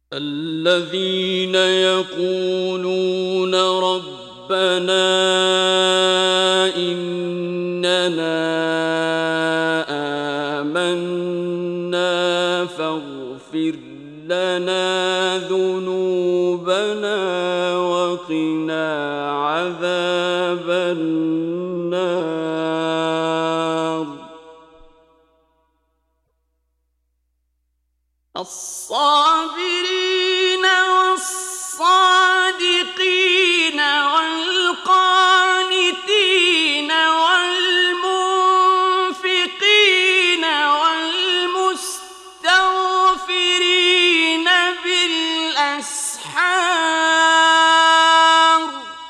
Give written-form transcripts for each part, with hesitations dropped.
الذين يقولون ربنا إننا آمنا فاغفر لنا ذنوبنا وقنا عذاب النار الصابرين والصادقين والقانتين والمنفقين والمستغفرين بالأسحار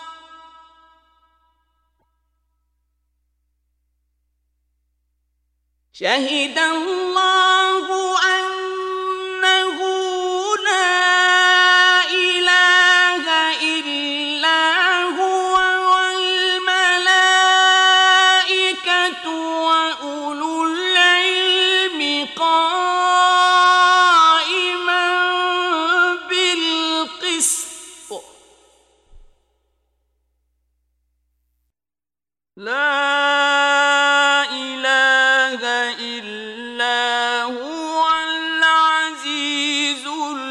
شهد الله أنه لا إله إلا هو والملائكة وأولو العلم قائما بالقسط لا إله إلا هو العزيز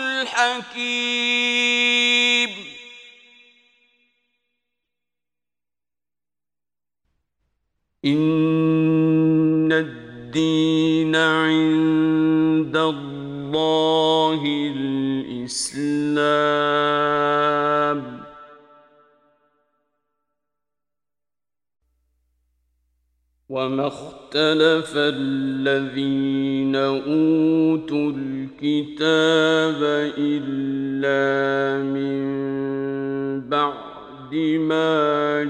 الحكيم إن الدين عند الله الإسلام وما اختلف الذين أوتوا الكتاب إلا من بعد ما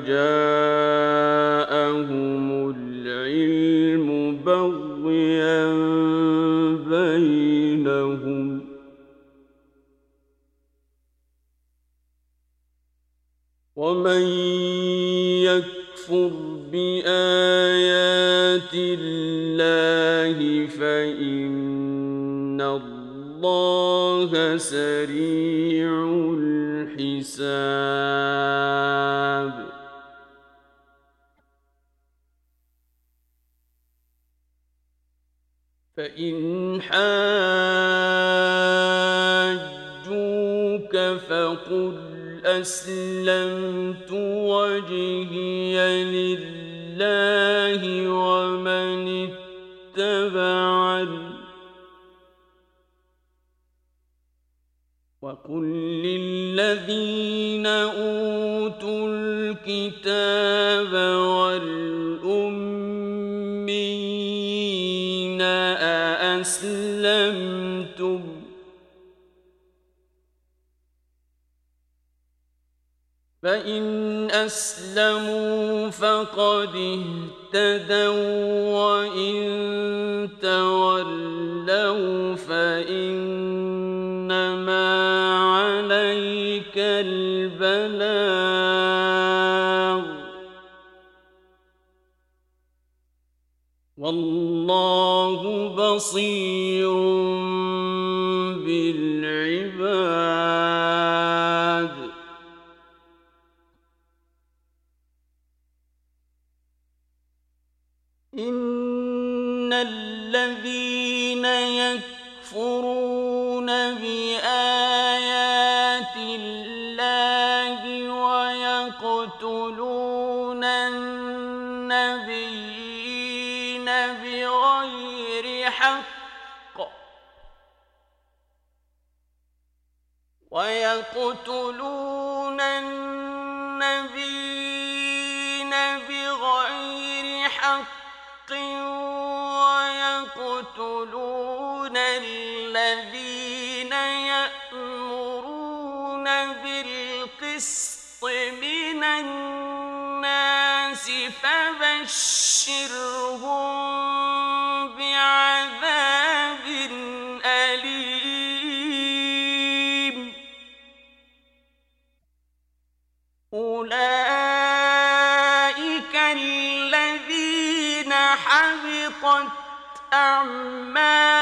جاءهم العلم بغيا بينهم ومن يكفر بآيات الله فإن الله سريع الحساب فإن حاجوك فقل أسلمت وجهي لله ومن اتبعني وقل للذين أوتوا الكتاب والأميين أأسلمتم فإن أسلموا فقد اهتدوا وإن تولوا فإنما عليك البلاغ والله بصير بالعباد إن الذين يكفرون بآيات الله ويقتلون النبيين بغير حق ويقتلون الذين يأمرون بالقسط من الناس فبشرهم بعذاب أليم أولئك الذين حبطت أعمالهم